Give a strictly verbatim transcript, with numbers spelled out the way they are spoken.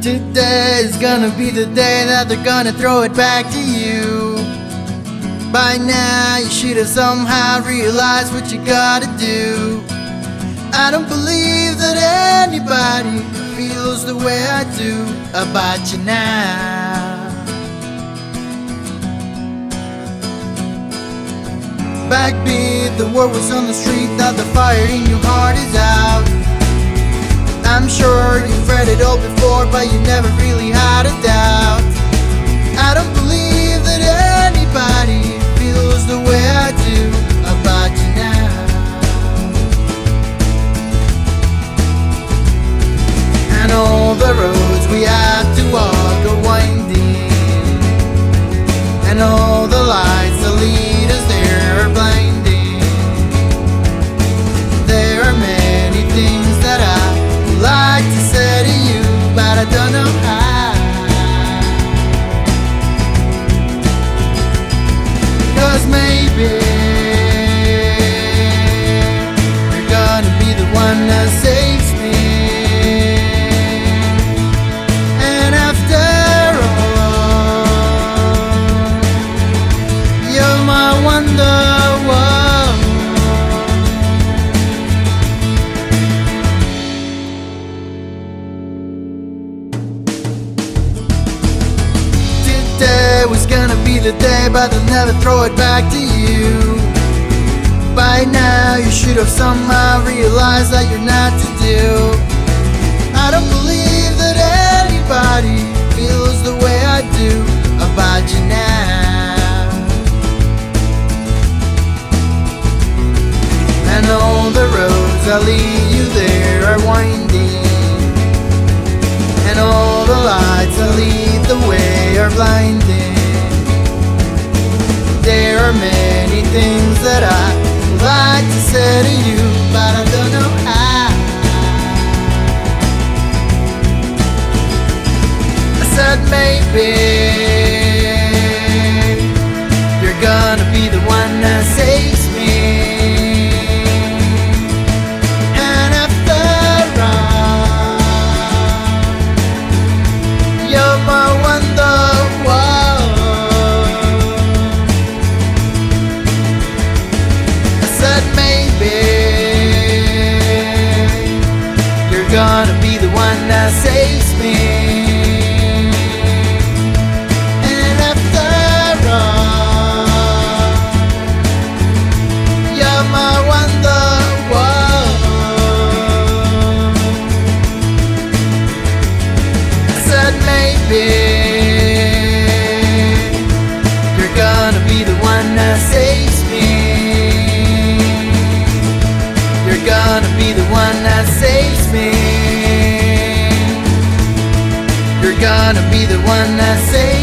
Today is gonna be the day that they're gonna throw it back to you. By now you should have somehow realized what you gotta do. I don't believe that anybody feels the way I do about you now. Backbeat, the word was on the street that the fire in your heart is out. I'm sure you've read it all before, but you never really had a doubt. I don't believe that anybody feels the way I do about you now. And all the roads we have to walk are winding, and all the lights that lead us there are blinding. There are many things that I like to say to you, but I don't know how. 'Cause maybe you're gonna be the one that saves me. And after all, you're my wonder-woman. Today was gonna be the day, but they'll never throw it back to you. By now you should have somehow realized that you're not to do. I don't believe that anybody feels the way I do about you now. And all the roads that lead you there are winding, and all the lights that lead the way are blinding. There are many things that I would like to say to you, but I don't know how. I said maybe you're gonna be the one that saves me. And after all, you're my wonder-woman. I said maybe you're gonna be the one that saves me. And after all, you're my wonder-woman. I said maybe you're gonna be the one that saves me. You're gonna be the one that saves me. You're gonna be the one that saves me.